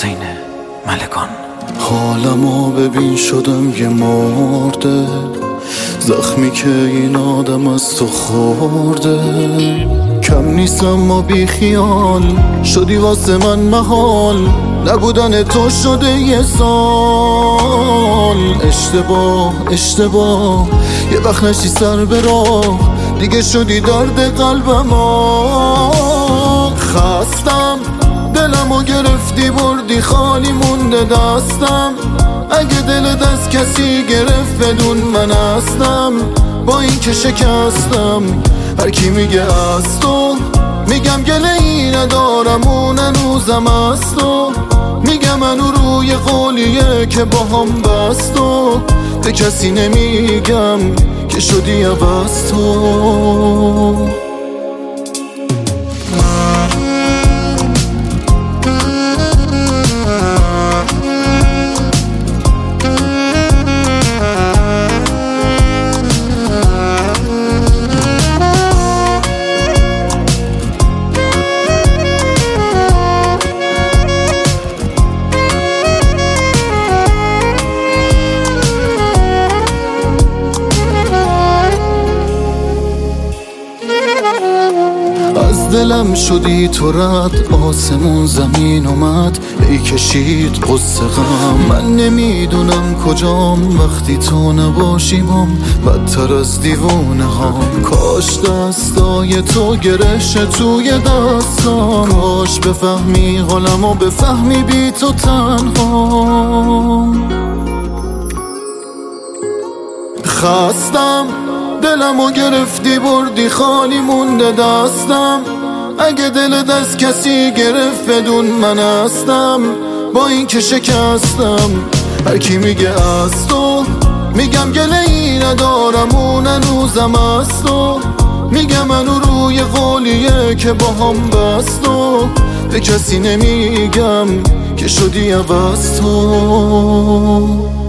حسین ملکان. حالمو ببین شدم یه مرده، زخمی که این آدم از تو خورده. کم نیستم و بی خیال شدی واسه من محال، نبودن تو شده یه سال. اشتباه یه وقت نشی سر به راه، دیگه شدی درد قلبم. خستم دلمو گرفتی بردی خالی مونده دستم. اگه دلت از کسی گرفت بدون من هستم. با این که شکستم هر کی میگه از تو، میگم گله ای ندارم اون هنوزم از تو. میگم منو روی قولیه که با هم بست و به کسی نمیگم که شدی عوض تو. از دلم شدی تو رد، آسمون زمین اومد ای کشید قصه غم. من نمیدونم کجام وقتی تو نباشی بام، بدتر از دیوونه هم. کاش دستای تو گرشه توی دستام، کاش بفهمی حالمو بفهمی بی تو تنهام. خستم دلمو گرفتی بردی خالی مونده دستم. اگه دلت از کسی گرفت بدون من هستم. با این که شکستم هر کی میگه از تو، میگم گله ای ندارم اون هنوزم از تو. میگم منو روی قولیه که با هم بست و به کسی نمیگم که شدی عوض تو.